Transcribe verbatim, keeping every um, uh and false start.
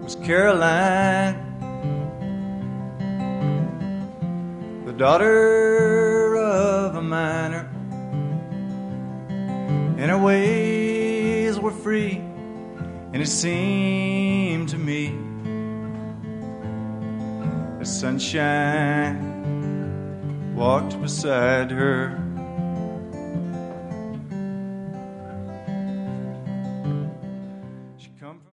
was Caroline, the daughter of a miner, and her ways were free, and it seemed to me as sunshine walked beside her.